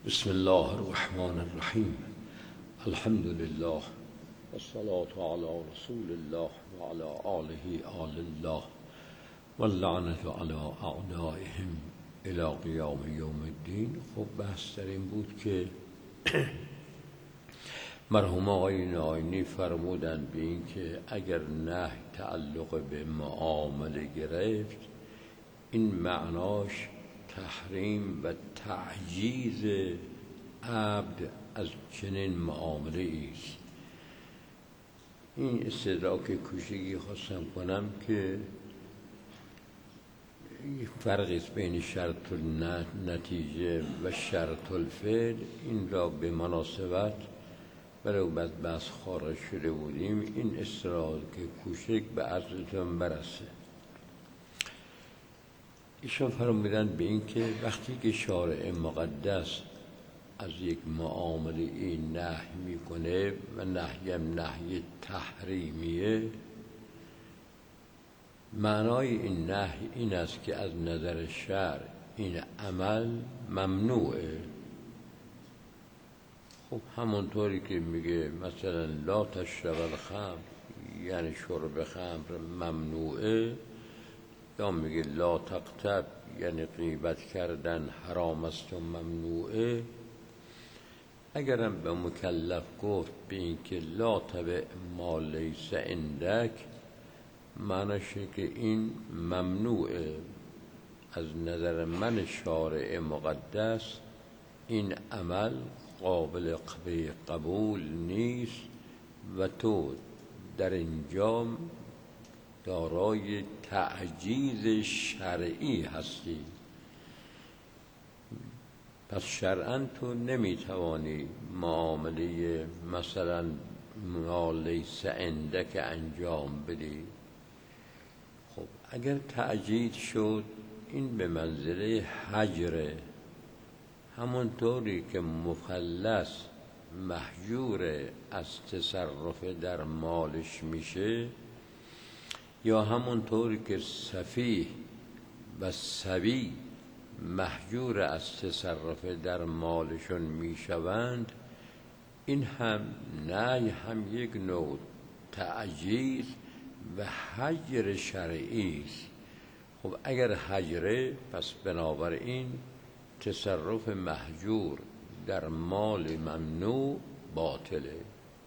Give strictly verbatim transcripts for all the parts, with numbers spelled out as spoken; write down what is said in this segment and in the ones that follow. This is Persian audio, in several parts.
بسم الله الرحمن الرحیم. الحمد لله والصلاة علی رسول الله وعلى آله آل الله واللعنة علی اعدائهم الی قیام یوم الدین. خب بحث در این بود که مرحوم آقای ناینی فرمودند به این که اگر نهی تعلق به معامله گرفت، این معناش تحریم و تعجیز عبد از چنین معامله است. این استدراک کوچیکی خواستم کنم که فرقی است بین شرط النتیجه و شرط الفعل. این را به مناسبت برای بعد بحث خارج شده بودیم. این استدراک کوچک به عرضتون برسه. ایشان فرمودن به این که وقتی که شارع مقدس از یک معامله این نهی میکنه و نهیم نهی تحریمیه، معنای این نهی این است که از نظر شرع این عمل ممنوعه. خب همونطوری که میگه مثلا لا تشرب الخمر، یعنی شرب خمر ممنوعه، یا میگه لا تغتب، یعنی غیبت کردن حرام است و ممنوعه. اگرم به مکلف گفت به این که لا تبع ما لیس عندک، معناشه که این ممنوعه. از نظر من شارع مقدس این عمل قابل قبول نیست و تو در اینجا دارای تعجیز شرعی هستی. پس شرعاً تو نمیتوانی معامله مثلا ما لیس عندک انجام بدی. خب اگر تعجیز شد، این به منزله حجره. همونطوری که مفلس محجور از تصرف در مالش میشه، یا همونطوری که سفیه و صبی محجور از تصرف در مالشون میشوند، این هم نه هم یک نوع تعجیز و حجر شرعی است. خب اگر حجره، پس بنابراین تصرف محجور در مال ممنوع باطله.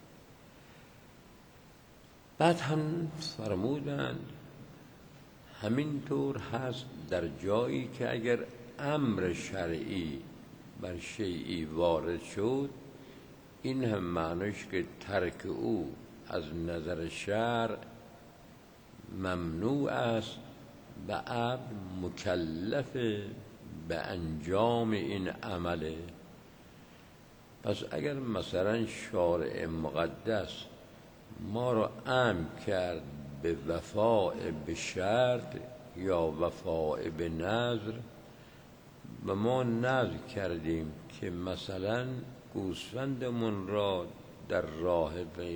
بعد هم فرمودند همینطور هست در جایی که اگر امر شرعی بر شیعی وارد شد، این هم معنیش که ترک او از نظر شرع ممنوع است و عبد مکلف به انجام این عمله. پس اگر مثلا شارع مقدس ما را امر کرد به وفاء به شرط یا وفاء به نذر، و ما نذر کردیم که مثلا گوسفندمون را در راه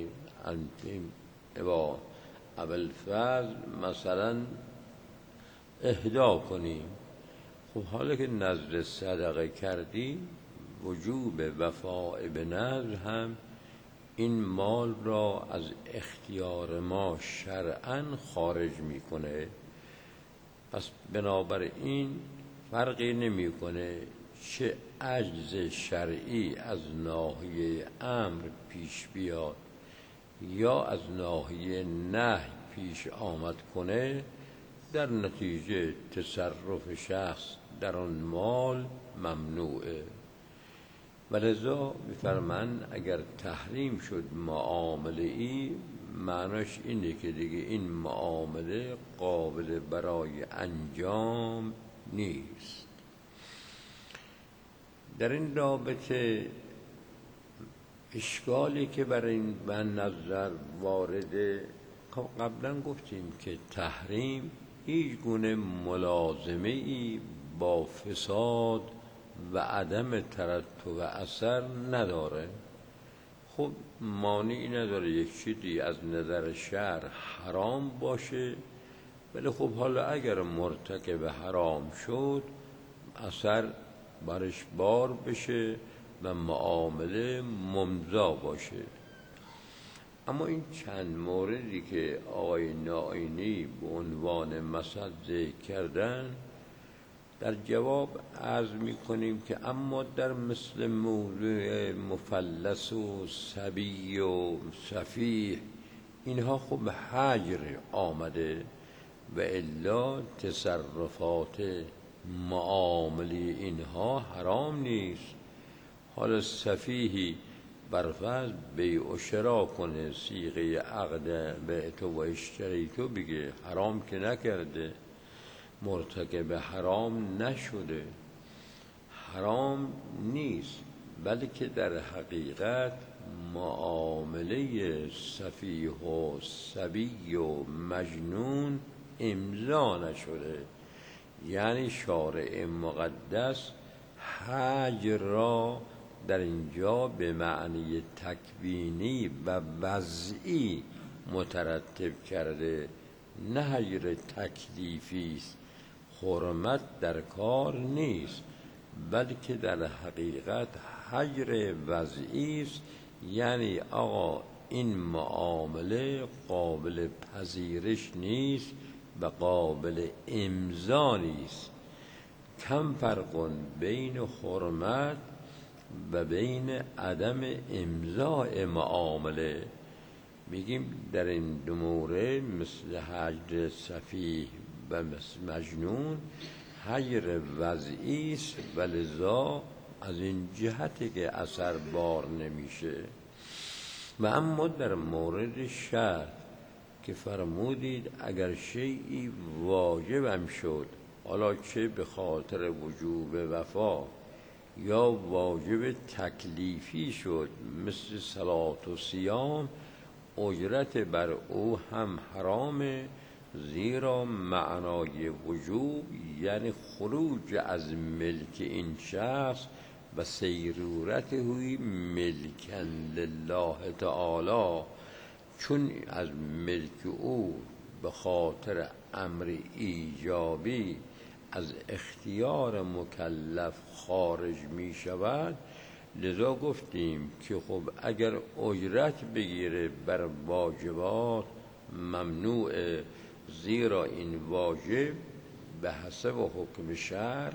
با ابوالفضل مثلا اهدا کنیم. خب حالا که نذر صدقه کردیم، وجوب وفاء به نذر هم این مال را از اختیار ما شرعاً خارج میکنه. پس بنابراین فرقی نمیکنه چه عجز شرعی از ناحیه امر پیش بیاد یا از ناحیه نهی پیش آمد کنه، در نتیجه تصرف شخص در آن مال ممنوعه. ولذا می‌فرمایند اگر تحریم شد معامله ای، معناش اینه که دیگه این معامله قابل برای انجام نیست. در این رابطه اشکالی که برای این به نظر وارده، قبلا گفتیم که تحریم هیچ گونه ملازمه ای با فساد و عدم ترتب و اثر نداره. خب مانعی نداره یک چیزی از نظر شرع حرام باشه، ولی خب حالا اگر مرتکب حرام شد، اثر برش بار بشه و معامله ممضا باشه. اما این چند موردی که آقای نائینی به عنوان مثل ذکر کردن، در جواب عرض می کنیم که اما در مثل موضوع مفلس و صبی و سفیه اینها خب حجر آمده و الا تصرفات معاملی اینها حرام نیست. حالا سفیهی برفض بیع و شرا کنه، صیغه عقد بعت و اشتریتو بگه، حرام که نکرده، مرتکب حرام نشده، حرام نیست، بلکه در حقیقت معامله سفیه و صبی و مجنون امضا نشده. یعنی شارع مقدس حجر را در اینجا به معنی تکوینی و وضعی مترتب کرده، نه حجر تکلیفی است. حرمت در کار نیست، بلکه در حقیقت حجر وضعی است. یعنی آقا این معامله قابل پذیرش نیست و قابل امضا نیست. کم فرق بین حرمت و بین عدم امضاء معامله. میگیم در این دو مورد مثل حجر سفیه و مثل مجنون حجر وضعی است و لذا از این جهتی که اثر بار نمیشه. و اما در مورد شرط که فرمودید اگر شیئی واجبم شد، حالا چه به خاطر وجوب وفا یا واجب تکلیفی شد مثل صلات و صیام، اجرت بر او هم حرامه، زیرا معنای وجوب یعنی خروج از ملک این شخص و سیرورته ملکن لله تعالی، چون از ملک او به خاطر امر ایجابی از اختیار مکلف خارج می شود. لذا گفتیم که خب اگر اجرت بگیره بر واجبات ممنوع، زیرا این واجب به حسب حکم شرع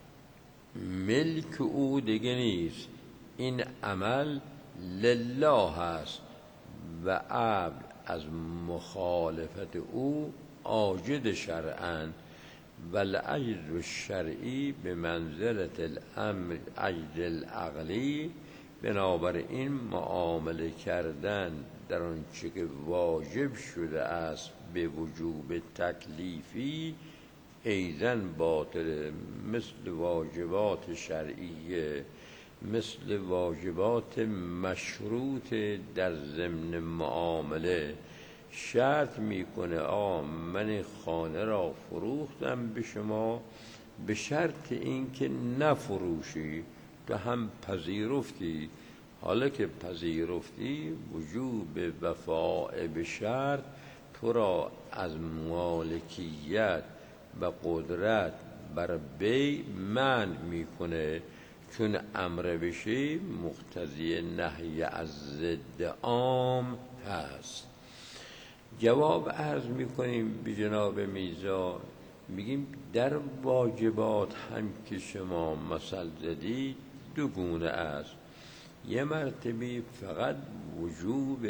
ملک او دیگه نیست، این عمل لله هست و عبد از مخالفت او عاجز شرعاً و العجز الشرعی به منزلت الامر عجز العقلی. بنابراین معامله کردن در آنچه که واجب شده است به وجوب تکلیفی ایضاً باطل، مثل واجبات شرعیه، مثل واجبات مشروط در ضمن معامله. شرط میکنه آ من خانه را فروختم به شما به شرط اینکه نفروشی، تو هم پذیرفتی. حالا که پذیرفتی وجوب وفاء به شرط تو را از مالکیت و قدرت بر بیع منع میکنه، چون امر بشی مقتضی نهی از ضد عام هست. جواب عرض میکنیم به جناب میرزا، میگیم در واجبات هم که شما مثل زدید دو گونه است. یه مرتبه فقط وجوب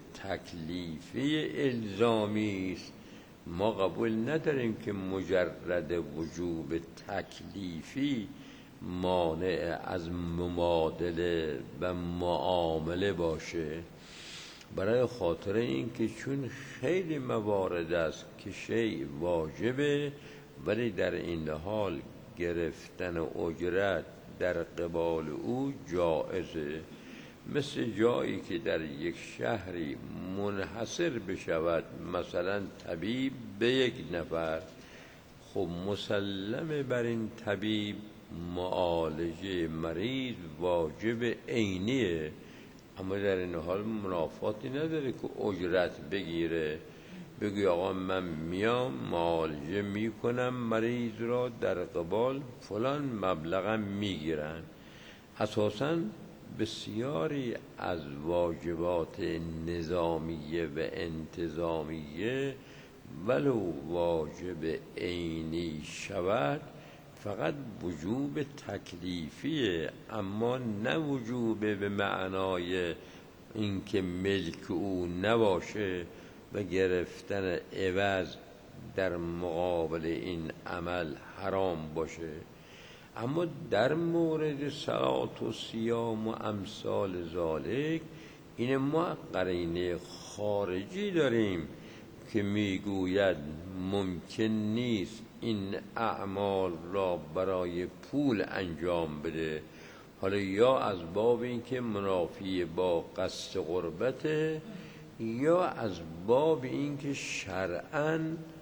تکلیفی الزامی است، ما قبول نداریم که مجرد وجوب تکلیفی مانع از ممادله و معامله باشه. برای خاطر این که چون خیلی موارد است که شیء واجبه ولی در این حال گرفتن اجرت در قبال او جایزه، مثل جایی که در یک شهری منحصر بشود، مثلا طبیب به یک نفر، خب مسلمه بر این طبیب معالجه مریض واجب عینیه، اما در این حال منافاتی نداره که اجرت بگیره. بگی آقا من میام معالجه میکنم مریض را، در قبال فلان مبلغم میگیرن. اساساً بسیاری از واجبات نظامیه و انتظامیه ولو واجب عینی شود فقط وجوب تکلیفیه، اما نه وجوب به معنای اینکه ملک او نباشه و گرفتن عوض در مقابل این عمل حرام باشه. اما در مورد صلات و صیام و امثال ذالک این ما قرینه خارجی داریم که میگوید ممکن نیست این اعمال را برای پول انجام بده، حالا یا از باب اینکه منافی با قصد قربته، یا از باب اینکه شرعاً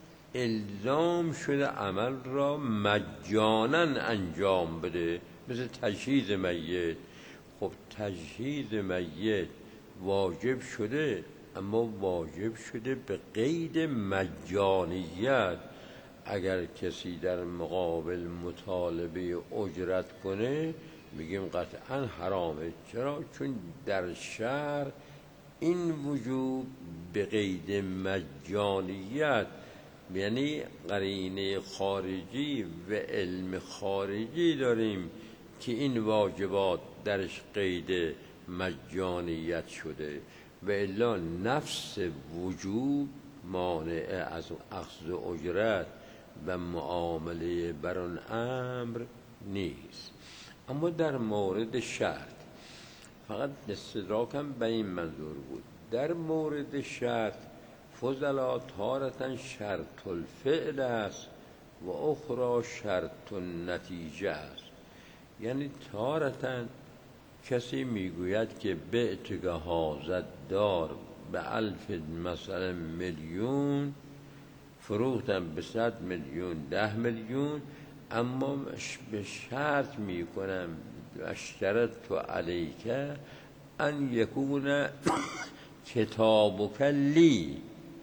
الزام شده عمل را مجانا انجام بده، مثل تجهیز میت. خب تجهیز میت واجب شده، اما واجب شده به قید مجانیت. اگر کسی در مقابل مطالبه اجرت کنه میگیم قطعا حرامه. چرا؟ چون در شرع این وجوب به قید مجانیت، یعنی قرینه خارجی و علم خارجی داریم که این واجبات درش قید مجانیت شده، و الا نفس وجوب مانع از اخذ اجرت و معامله بر آن امر نیست. اما در مورد شرط فقط استدراکم به این منظور بود، در مورد شرط فضلا تارتن شرط الفعل است و اخرى شرط النتیجه است. یعنی تارتن کسی میگوید که بعتک هذا دار به الف مثلا میلیون، فروختم به صد میلیون، ده میلیون، اما به شرط میکنم اشترط علیک ان یکون کتابک لی،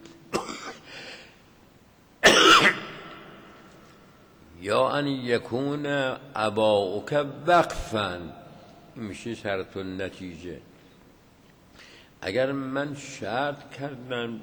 یا ان یکون اباؤک وقفا. میشه شرط النتیجه. اگر من شرط کردم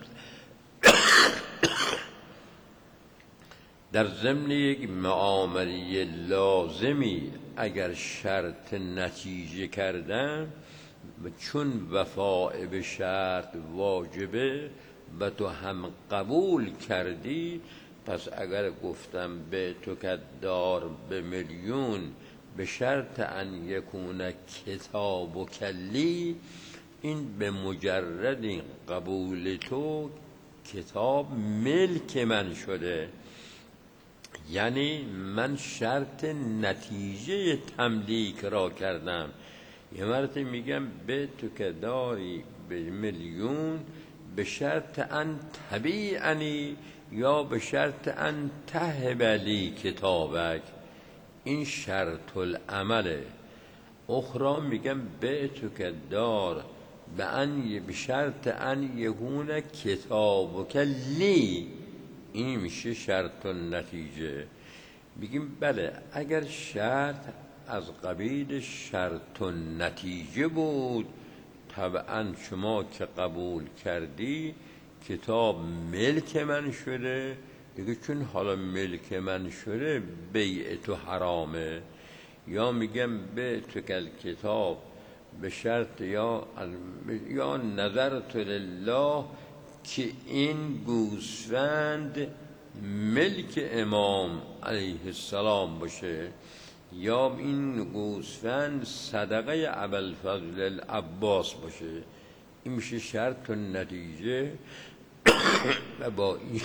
در ضمن یک معامله لازمی اگر شرط نتیجه کردم و چون وفاء به شرط واجبه و تو هم قبول کردی، پس اگر گفتم به تو کدار به میلیون به شرط ان یکون کتاب و کلی، این به مجرد این قبول تو کتاب ملک من شده. یعنی من شرط نتیجه تملیک را کردم. یه مرتبه میگم به تو که داری به میلیون به شرط ان تبیعنی یا به شرط ان تهبلی کتابک، این شرط العمله. اخرى میگم به تو که دار به ان به شرط ان یکون کتابک لی، این میشه شرط النتیجه. بگیم بله اگر شرط از قبیل شرط النتیجه بود، طبعا شما که قبول کردی کتاب ملک من شده دیگه، چون حالا ملک من شده بیع تو حرامه. یا میگم به تو کل کتاب به شرط یا یا نظرت لله که این گوسفند ملک امام علیه السلام باشه، یا این گوسفند صدقه ابوالفضل العباس باشه. این میشه شرط و نتیجه. و با این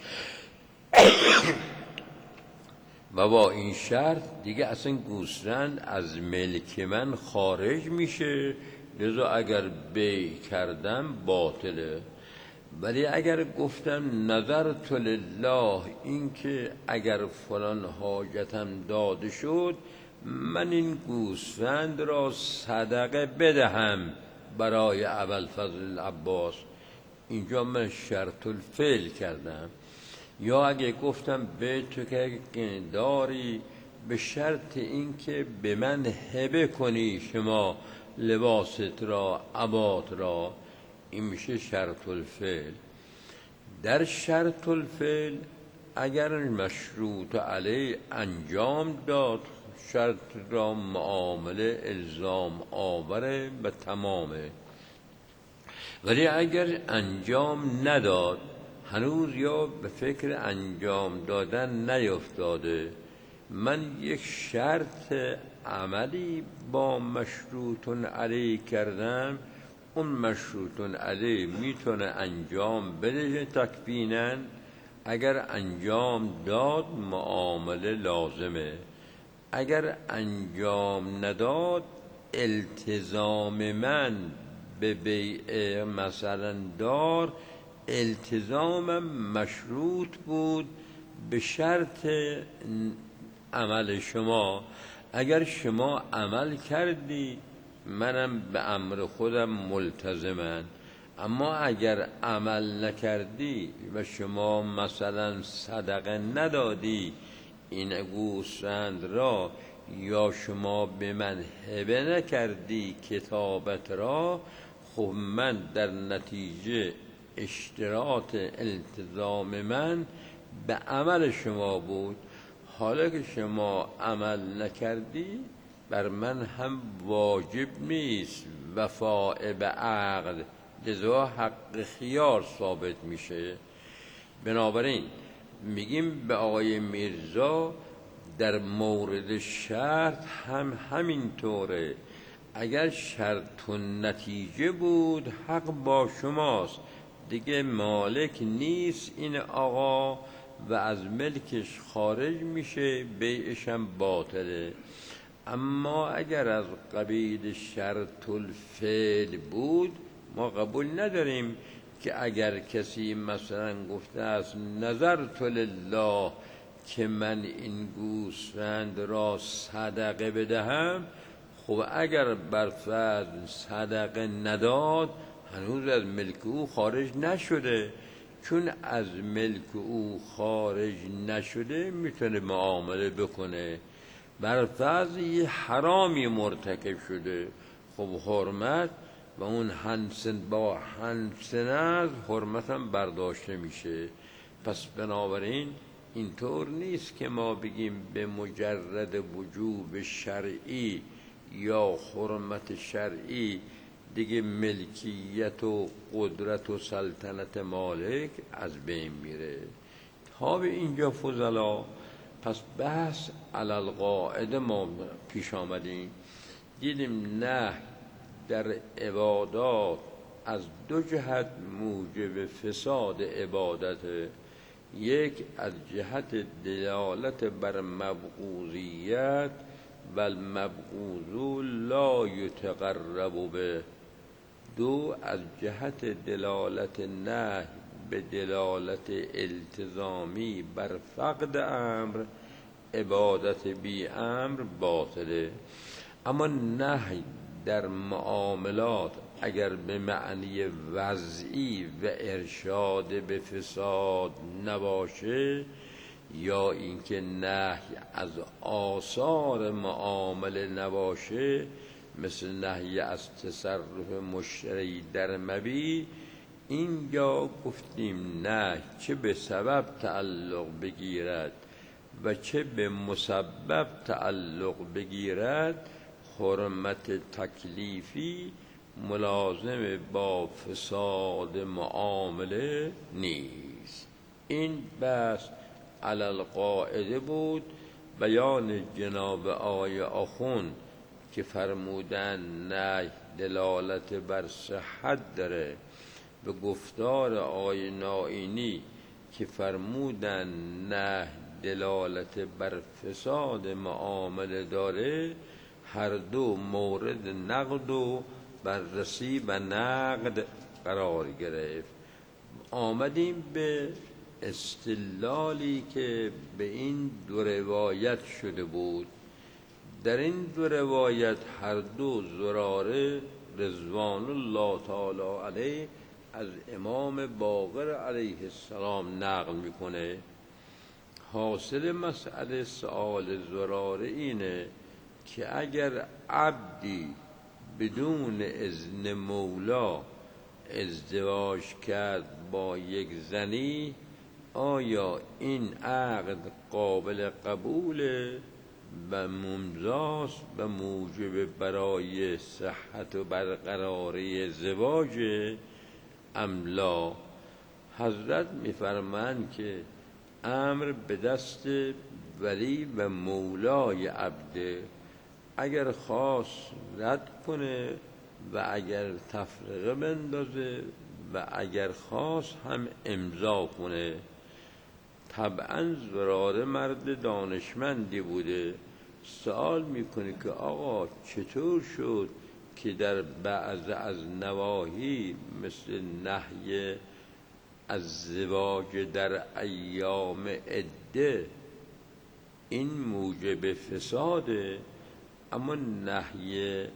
و با این شرط دیگه اصلا گوسفند از ملک من خارج میشه، لذا اگر بیع کردم باطله. ولی اگر گفتم نظرت لله، این که اگر فلان حاجتم داده شد من این گوسفند را صدقه بدهم برای ابوالفضل العباس، اینجا من شرط الفعل کردم، یا اگه گفتم به تو که داری به شرط اینکه به من هبه کنی شما لباست را عبات را، این میشه شرط الفعل. در شرط الفعل اگر مشروط علیه انجام داد شرط را معامله الزام آوره و تمامه، ولی اگر انجام نداد هنوز یا به فکر انجام دادن نیفتاده، من یک شرط عملی با مشروط علیه کردم، اون مشروط علیه میتونه انجام بده تکویناً، اگر انجام داد معامله لازمه، اگر انجام نداد التزام من به بیع مثلا دار التزامم مشروط بود به شرط عمل شما. اگر شما عمل کردی منم به امر خودم ملتزمم، اما اگر عمل نکردی و شما مثلا صدقه ندادی این گوسفند را، یا شما به من هبه نکردی کتابت را، خب من در نتیجه اشتراط التزام من به عمل شما بود. حالا که شما عمل نکردی بر من هم واجب نیست وفاء به عقد، لذا حق خیار ثابت میشه. بنابراین میگیم به آقای میرزا در مورد شرط هم همین طوره، اگر شرط و نتیجه بود حق با شماست، دیگه مالک نیست این آقا و از ملکش خارج میشه، بیعش هم باطله. اما اگر از قبیل شرط الفعل بود ما قبول نداریم که اگر کسی مثلا گفته است نظرت لله که من این گوسفند را صدقه بدهم، خب اگر بر فرض صدقه نداد هنوز از ملک او خارج نشده، چون از ملک او خارج نشده میتونه معامله بکنه. بر فرض یه حرامی مرتکب شده، خب حرمت و اون هنسن با هنسن از حرمت هم برداشته میشه. پس بنابراین اینطور نیست که ما بگیم به مجرد وجوب شرعی یا حرمت شرعی دیگه ملکیت و قدرت و سلطنت مالک از بین میره. تا به اینجا فضلا، پس بحث علی القاعده ما پیش آمدیم، دیدیم نه در عبادات از دو جهت موجب فساد عبادت، یک از جهت دلالت بر مبغوضیت و المبغوض لا یتقرب به، دو از جهت دلالت نهی به دلالت التزامی بر فقد امر، عبادت بی امر باطله. اما نهی در معاملات اگر به معنی وضعی و ارشاد به فساد نباشه، یا اینکه نهی از آثار معامله نباشه، مثل نهی از تصرف مشتری در مبیع، اینجا گفتیم نه چه به سبب تعلق بگیرد و چه به مسبب تعلق بگیرد حرمت تکلیفی ملازم با فساد معامله نیست. این بس علی القاعده بود. بیان جناب آقای آخوند که فرمودن نه دلالت بر صحت داره، به گفتار آقای نائینی که فرمودن نه دلالت بر فساد معامله داره، هر دو مورد نقد و بررسی و نقد قرار گرفت. آمدیم به استدلالی که به این دو روایت شده بود. در این دو روایت هر دو زراره رضوان الله تعالی علیه از امام باقر علیه السلام نقل میکنه. حاصل مسئله سؤال زراره اینه که اگر عبدی بدون اذن مولا ازدواج کرد با یک زنی، آیا این عقد قابل قبوله و ممضاست و موجب برای صحت و برقراری ازدواج ام لا؟ حضرت میفرمایند که امر به دست ولی و مولای عبده، اگر خواست رد کنه و اگر تفرقه بندازه و اگر خواست هم امضا کنه. طبعا زراره مرد دانشمندی بوده. سوال میکنه که آقا چطور شد که در بعض از نواهی مثل نهی ازدواج در ایام عده این موجب فساده، اما نهی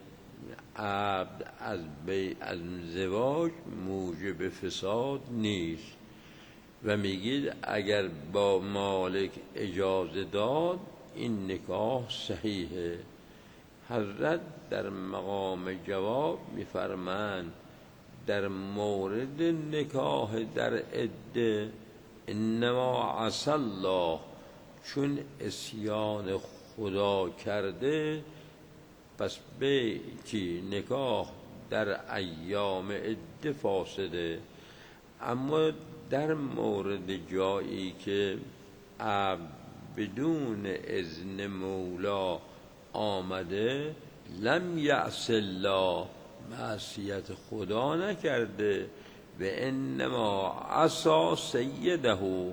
عبد از بی ازدواج موجب فساد نیست؟ و میگید اگر با مالک اجازه داد این نکاح صحیحه. حضرت در مقام جواب میفرمایند در مورد نکاح در عده انما عصی الله، چون عصیان خدا کرده پس به چی نکاح در ایام عده فاسده. اما در مورد جایی که عبد بدون اذن مولا آمده لم یعص الله، معصیت خدا نکرده، و انما عصا سیده،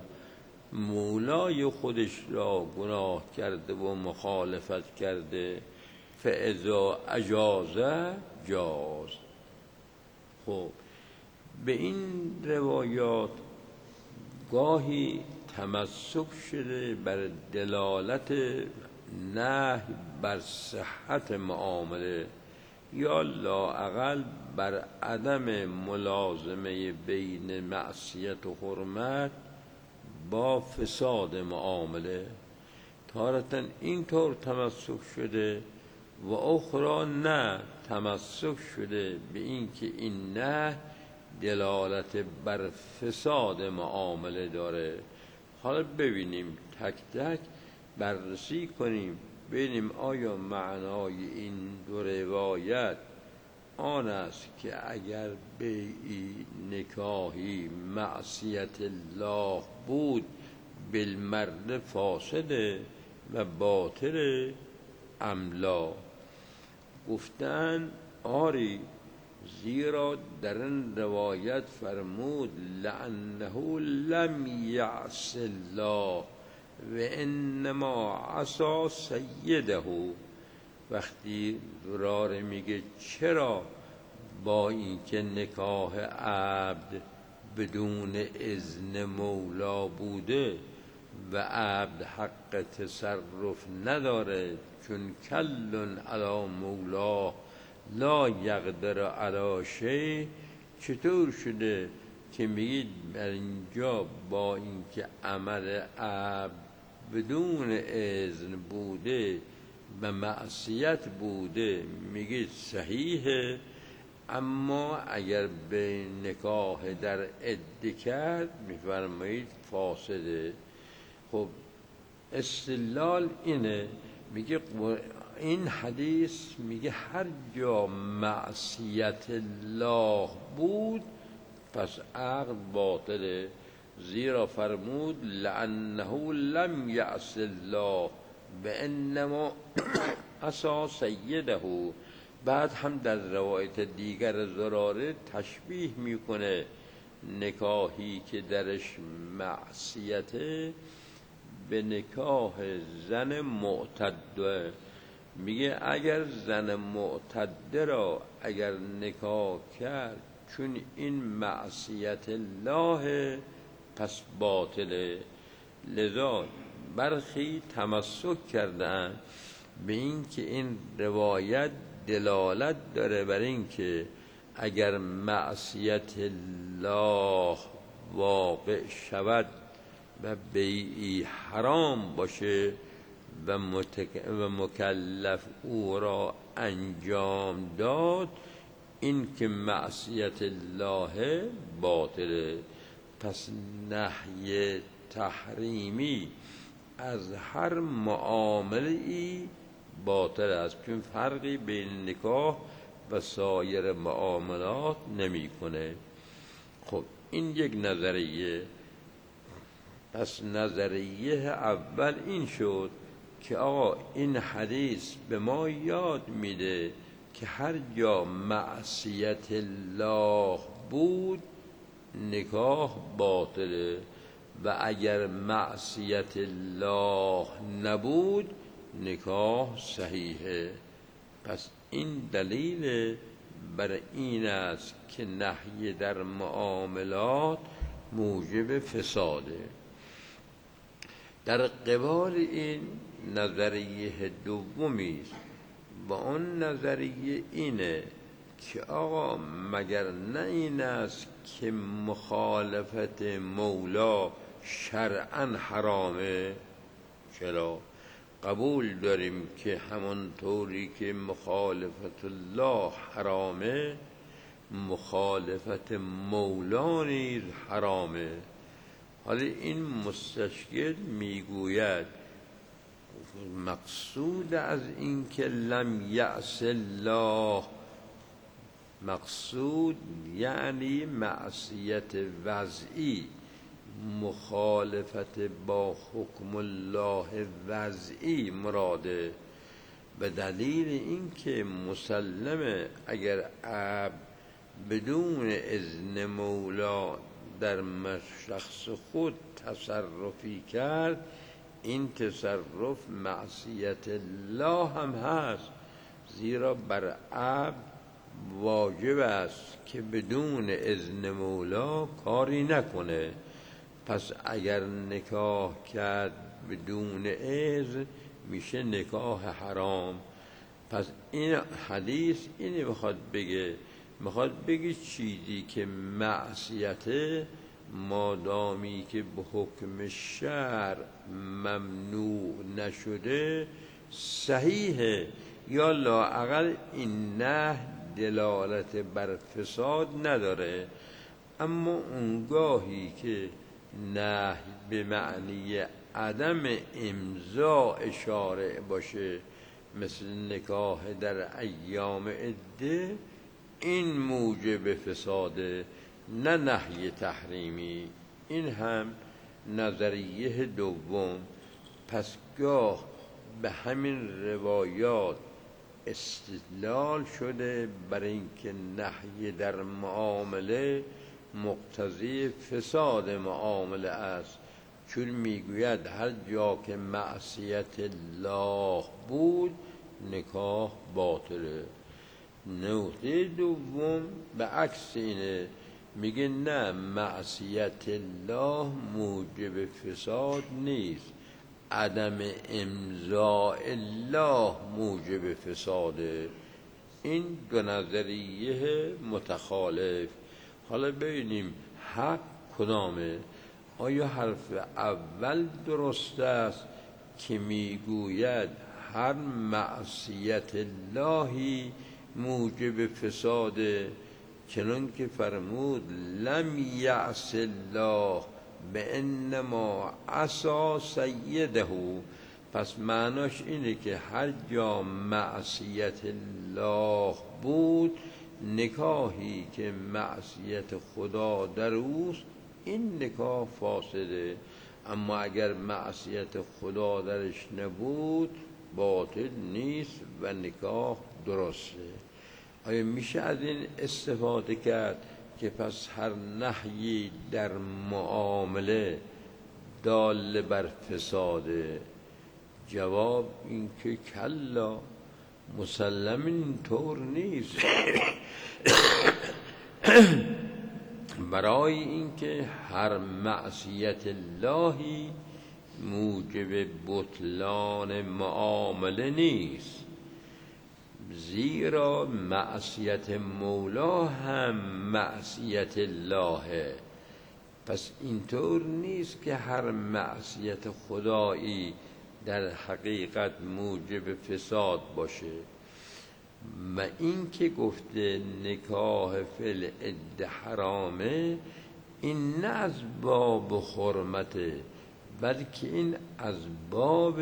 مولای خودش را گناه کرده و مخالفت کرده. فاذا اجاز جاز. خب به این روایات گاهی تمسک شده بر دلالت نهی بر صحت معامله یا لااقل بر عدم ملازمه بین معصیت و حرمت با فساد معامله. تارة اینطور تمسک شده و اخرى نه، تمسک شده به این که این نه دلالت بر فساد معامله داره. حالا ببینیم تک تک بررسی کنیم ببینیم آیا معنای این دو روایت آن است که اگر بیعی نکاحی معصیت الله بود بالمرد فاسده و باطل ام لا. گفتن آری، زیرا در این روایت فرمود لعنه لم یعص الله و انما عصا سیده. وقتی زراره میگه چرا با اینکه نکاح عبد بدون اذن مولا بوده و عبد حق تصرف نداره، چون کل علی مولا لا یقدر علی شیء، چطور شده که میگید بر اینجا با اینکه عمل عبد بدون اذن بوده و معصیت بوده میگید صحیحه، اما اگر به نکاح در عده کرد میفرمایید فاسده؟ خب استدلال اینه، میگه این حدیث میگه هر جا معصیت الله بود پس عقد باطله، زیرا فرمود لعنه لم یعص الله و انما عصا سیده. بعد هم در روایت دیگر زراره تشبیه میکنه نکاحی که درش معصیته به نکاح زن معتده. میگه اگر زن معتده را اگر نکاح کرد چون این معصیت الله پس باطله. لذا برخی تمسک کردن به این که این روایت دلالت داره بر این که اگر معصیت الله واقع شود و بیعی حرام باشه و, متک... و مکلف او را انجام داد، این که معصیت الله باطله. پس نهی تحریمی از هر معامله‌ای باطل است، چون فرقی بین نکاح و سایر معاملات نمی‌کنه. خب این یک نظریه. پس نظریه اول این شد که آقا این حدیث به ما یاد میده که هر جا معصیت الله بود نکاح باطله و اگر معصیت الله نبود نکاح صحیحه. پس این دلیل بر این است که نهی در معاملات موجب فساده. در قبال این نظریه دومی است و اون نظریه اینه که آقا مگر نه این است که مخالفت مولا شرعاً حرامه؟ چرا؟ قبول داریم که همون طوری که مخالفت الله حرامه مخالفت مولا نیز حرامه. حالا این مستشکل میگوید مقصود از این که لم یعص الله، مقصود یعنی معصیت وضعی، مخالفت با حکم الله وضعی مراده. به دلیل اینکه مسلمه اگر عبد بدون اذن مولا در شخص خود تصرفی کرد، این تصرف معصیت الله هم هست، زیرا بر عبد واجب است که بدون اذن مولا کاری نکنه. پس اگر نکاح کرد بدون اذن میشه نکاح حرام. پس این حدیث اینی میخواد بگه، میخواد بگه چیزی که معصیته مادامی که به حکم شرع ممنوع نشده صحیحه، یا لااقل این نه دلالت بر فساد نداره. اما اونگاهی که نه به معنی عدم امضاء شارع باشه، مثل نکاح در ایام عده، این موجب فساده، نه نهی تحریمی. این هم نظریه دوم. پس گاه به همین روایات استدلال شده بر اینکه نهی در معامله مقتضی فساد معامله است، چون میگوید هر جا که معصیت الله بود نکاح باطله. نکته دوم به عکس اینه، میگه نه، معصیت الله موجب فساد نیست، عدم امضاء الله موجب فساده. این دو نظریه متخالف. حالا ببینیم حق کدامه. آیا حرف اول درست است که میگوید هر معصیت اللهی موجب فساده، چنان که فرمود لم یعص الله به انما عصا سیده؟ پس معناش اینه که هر جا معصیت الله بود نکاحی که معصیت خدا در اوست این نکاح فاسده، اما اگر معصیت خدا درش نبود باطل نیست و نکاح درسته. آیا میشه از این استفاده کرد که پس هر نهی در معامله دال بر فساده؟ جواب این که کلا، مسلم اینطور نیست. برای اینکه هر معصیت اللهی موجب بطلان معامله نیست. زیرا معصیت مولا هم معصیت اللهه. پس اینطور نیست که هر معصیت خدایی در حقیقت موجب فساد باشه. و این که گفته نکاح فی العده حرامه، این نه از باب حرمته، بلکه این از باب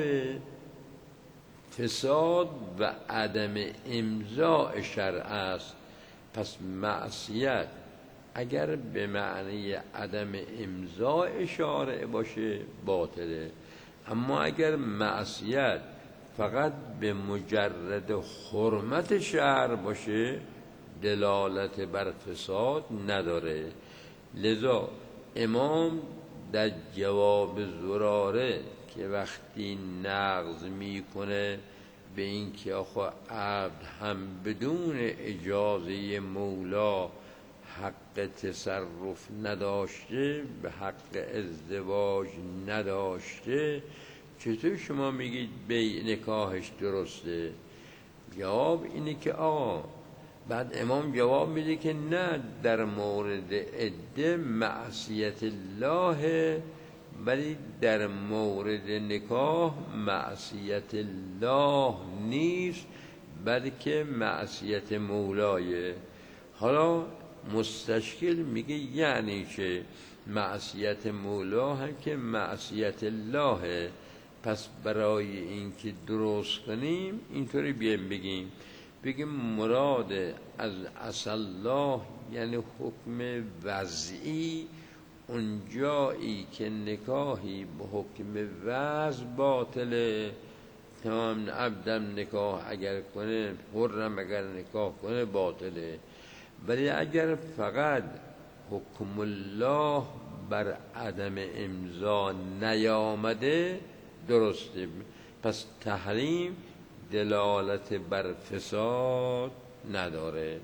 فساد و عدم امضاء شرع است. پس معصیت اگر به معنی عدم امضاء شارع باشه باطله، اما اگر معصیت فقط به مجرد حرمت شرع باشه دلالت بر فساد نداره. لذا امام در جواب زراره که وقتی نقض میکنه به این که آخه عبد هم بدون اجازه مولا حق تصرف نداشته، به حق ازدواج نداشته، چطور شما میگید بیع نکاحش درسته؟ جواب اینه که آقا، بعد امام جواب میده که نه، در مورد عده معصیت الله، ولی در مورد نکاح معصیت الله نیست بلکه معصیت مولایه. حالا مستشکل میگه یعنی که معصیت مولا هم که معصیت اللهه. پس برای اینکه درست کنیم اینطوری بیایم بگیم بگیم مراد از عصی الله یعنی حکم وضعی، اون جایی که نکاحی به حکم وضع باطله، تمام عبدم نکاح اگر کنه، حرم اگر نکاح کنه باطله. ولی اگر فقط حکم الله بر عدم امضا نیامده درسته. پس تحریم دلالت بر فساد نداره.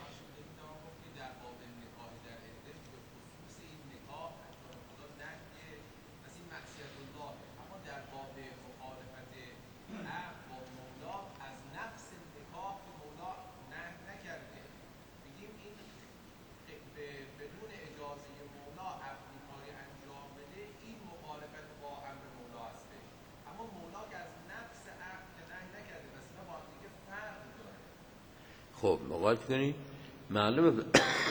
خب مقایسه کنی معلومه.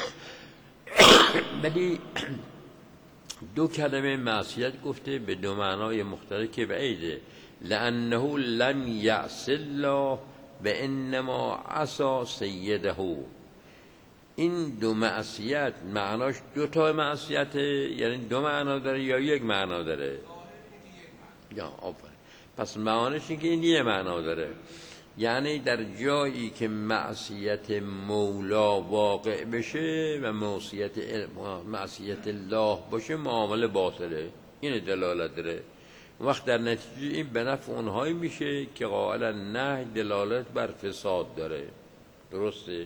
ولی دو کلمه معصیت گفته به دو معنای مختلف که بعیده. لانه لم یعص الله و انما عصا سیده. این دو معصیت معناش دو تا معصیته، یعنی دو معنا داره یا یک معنا داره؟ یا آفرین. پس معناش این که این یه معنا داره، یعنی در جایی که معصیت مولا واقع بشه و معصیت معصیت الله باشه معامله باطله. این دلالت داره. وقت در نتیجه این به نفع اونهایی میشه که قائلا نه دلالت بر فساد داره. درسته؟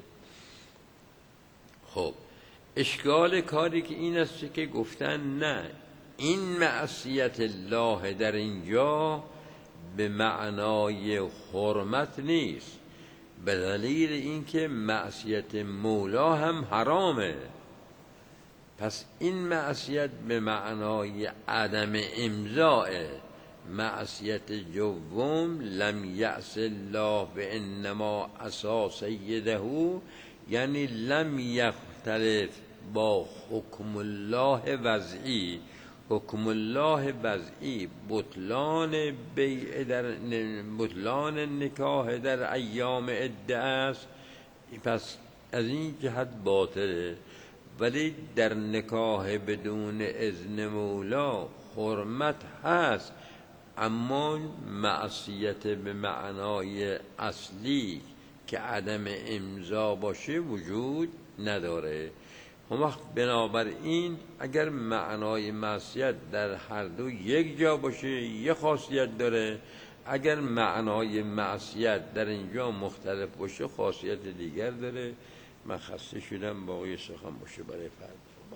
خب اشکال کاری که این است که گفتن نه، این معصیت الله در اینجا به معنای حرمت نیست، به دلیل اینکه معصیت مولا هم حرامه. پس این معصیت به معنای عدم امضاء. معصیت جوم لم یعص الله و انما عصا سیده، یعنی لم یختلف با حکم الله وضعی. حکم الله وضعی بطلان بیع در بطلان نکاح در ایام عده است، پس از این جهت باطله. ولی در نکاح بدون اذن مولا حرمت هست، اما معصیت به معنای اصلی که عدم امضا باشه وجود نداره. اون وقت بنابراین اگر معنای معصیت در هر دو یک جا باشه یه خاصیت داره، اگر معنای معصیت در اینجا مختلف باشه خاصیت دیگر داره. من خسته شدم، باقی سخن باشه برای فردا.